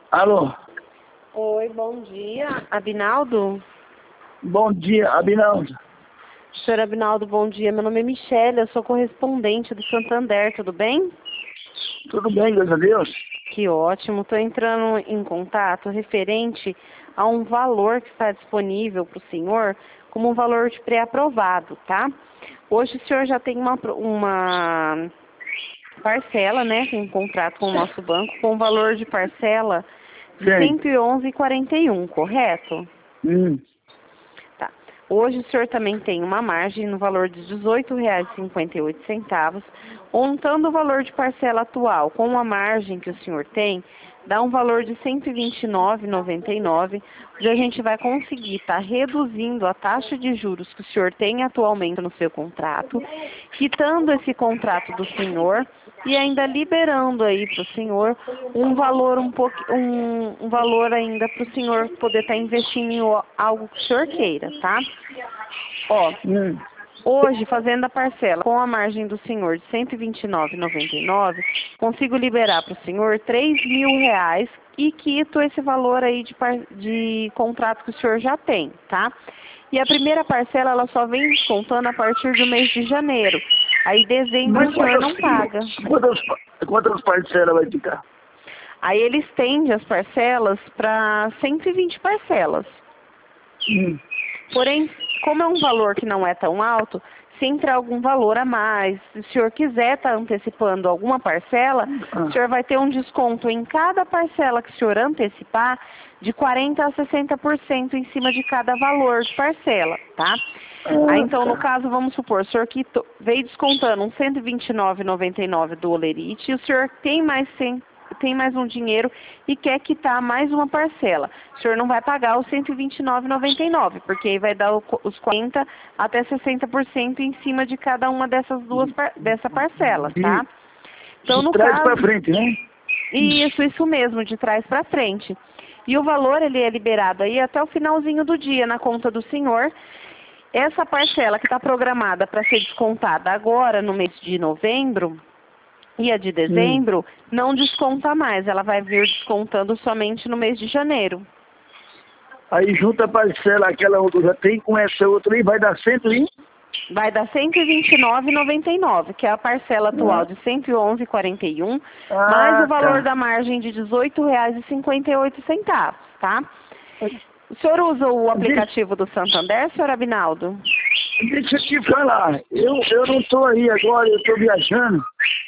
Alô? Oi, bom dia. Abinaldo? Bom dia, Abinaldo. Senhor Abinaldo, bom dia. Meu nome é Michele, eu sou correspondente do Santander, tudo bem? Tudo bem, graças a Deus? Que ótimo. Estou entrando em contato referente a um valor que está disponível para o senhor como um valor de pré-aprovado, tá? Hoje o senhor já tem uma parcela, né, em contrato com o nosso banco, com um valor de parcela de R$ Sim. 111,41, correto? Hum. Tá. Hoje o senhor também tem uma margem no valor de R$ 18,58, montando o valor de parcela atual com a margem que o senhor tem, dá um valor de R$ 129,99, onde a gente vai conseguir estar reduzindo a taxa de juros que o senhor tem atualmente no seu contrato, quitando esse contrato do senhor e ainda liberando aí para o senhor um valor um valor ainda para o senhor poder estar investindo em algo que o senhor queira, tá? Ó, hoje, fazendo a parcela com a margem do senhor de R$ 129,99, consigo liberar para o senhor R$ 3.000 e quito esse valor aí de contrato que o senhor já tem, tá? E a primeira parcela, ela só vem descontando a partir do mês de janeiro. Aí, dezembro, Mas o senhor não paga. quantas parcelas vai ficar? Aí, ele estende as parcelas para 120 parcelas. Porém, como é um valor que não é tão alto, se entrar algum valor a mais, se o senhor quiser estar antecipando alguma parcela, o senhor vai ter um desconto em cada parcela que o senhor antecipar de 40% a 60% em cima de cada valor de parcela, tá? Aí, então, no caso, vamos supor, o senhor que veio descontando um R$ 129,99 do Olerite, e o senhor tem mais um dinheiro e quer quitar mais uma parcela. O senhor não vai pagar os R$ 129,99, porque aí vai dar os 40% até 60% em cima de cada uma dessa parcela, tá? Então, De no trás para caso, frente, né? isso mesmo, de trás para frente. E o valor, ele é liberado aí até o finalzinho do dia na conta do senhor. Essa parcela que está programada para ser descontada agora, no mês de novembro, e a de dezembro, não desconta mais. Ela vai vir descontando somente no mês de janeiro. Aí junta a parcela, aquela outra já tem, com essa outra aí, vai dar 120? Vai dar R$ 129,99, que é a parcela atual de R$ 111,41, mais o valor da margem de R$ 18,58, tá? O senhor usa o aplicativo do Santander, senhor Abinaldo? Deixa eu te falar, eu não estou aí agora, eu estou viajando.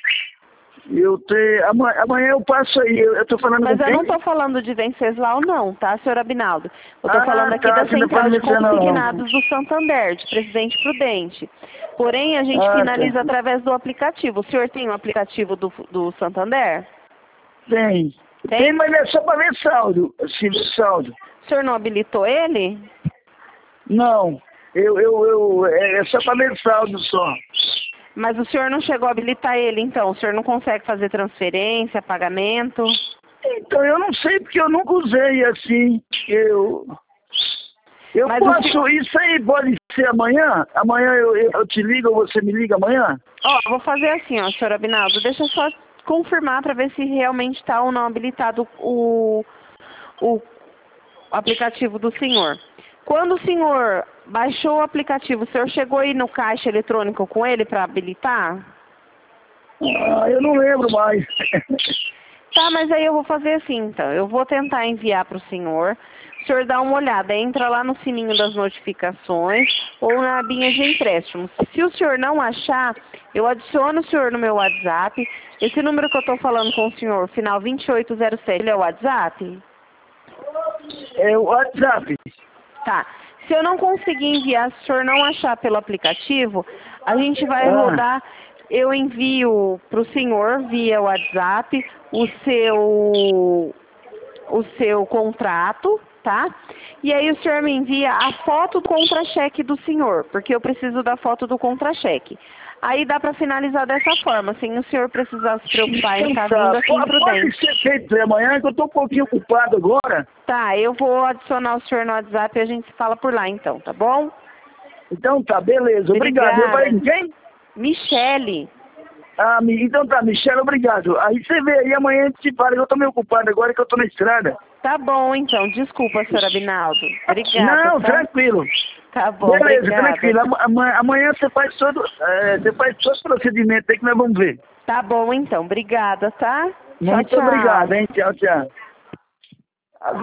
Amanhã eu passo aí, eu estou falando Mas com eu quem? não estou falando de Venceslau não, tá, senhor Abinaldo? Eu estou falando aqui da você não Central pode de me dizer não. Consignados do Santander, de Presidente Prudente. Porém, a gente finaliza através do aplicativo. O senhor tem o aplicativo do Santander? Tem, mas é só para ver saldo, assim, saldo. O senhor não habilitou ele? Não, é só para ver saldo só. Mas o senhor não chegou a habilitar ele, então? O senhor não consegue fazer transferência, pagamento? Então, eu não sei, porque eu nunca usei assim. Mas posso, isso aí pode ser amanhã? Amanhã eu te ligo ou você me liga amanhã? Ó, vou fazer assim, ó, senhor Abinaldo, deixa eu só confirmar para ver se realmente está ou não habilitado o aplicativo do senhor. Quando o senhor baixou o aplicativo, o senhor chegou aí no caixa eletrônico com ele para habilitar? Eu não lembro mais. Tá, mas aí eu vou fazer assim, então. Eu vou tentar enviar para o senhor dá uma olhada, entra lá no sininho das notificações ou na abinha de empréstimos. Se o senhor não achar, eu adiciono o senhor no meu WhatsApp. Esse número que eu estou falando com o senhor, final 2807, ele é o WhatsApp? É o WhatsApp. Tá. Se eu não conseguir enviar, se o senhor não achar pelo aplicativo, a gente vai rodar, eu envio para o senhor via WhatsApp o seu contrato, tá? E aí o senhor me envia a foto do contra-cheque do senhor, porque eu preciso da foto do contra-cheque. Aí dá para finalizar dessa forma, sem o senhor precisar se preocupar em estar vindo aqui imprudente. Pode ser feito amanhã, que eu estou um pouquinho ocupado agora. Tá, eu vou adicionar o senhor no WhatsApp e a gente se fala por lá então, tá bom? Então tá, beleza. Obrigado. Meu pai, quem? Michele. Ah, então tá, Michelle, obrigado. Aí você vê aí, amanhã a gente se fala. Eu tô meio ocupado agora que eu tô na estrada. Tá bom, então. Desculpa, senhor Abinaldo. Obrigada, Não, tá? tranquilo. Tá bom, Beleza, obrigada. tranquilo. Amanhã você faz todo os procedimentos aí que nós vamos ver. Tá bom, então. Obrigada, tá? Tchau, Muito tchau. obrigado, hein? Tchau, tchau.